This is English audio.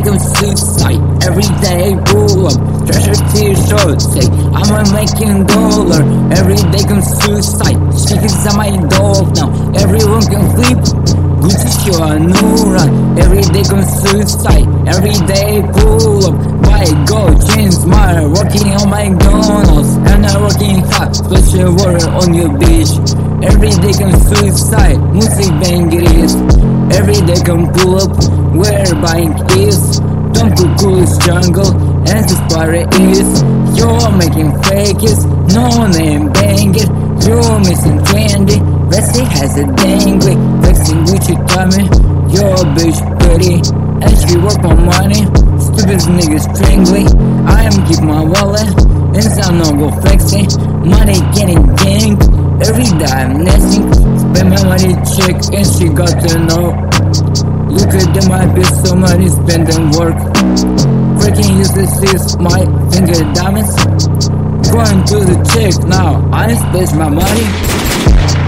commit suicide. Every day pull up, treasure t-shirt, say I'm making dollar. Every day commit suicide. She is my dog now. Everyone can flip. Gucci show a new run. Every day commit suicide. Every day pull up, buy gold chains, smile, working on McDonald's, and I'm working hard, special water on your beach. Every day commit suicide. Music banger is. Every day come pull up, where buying is. Don't go cool is jungle, and this party is. You're making fakes, no name banger. You're missing trendy, Vessi has a dangly. Flexing Gucci coming, your bitch pretty, and she work for money. Stupid niggas strangely, I am keep my wallet, and some no go flexing. Money getting gang, every day I'm nesting. Spend my money check, and she got to know. Look at them, I pay so money, spend and work. Freaking useless is my finger diamonds. Going to the check now, I spend my money.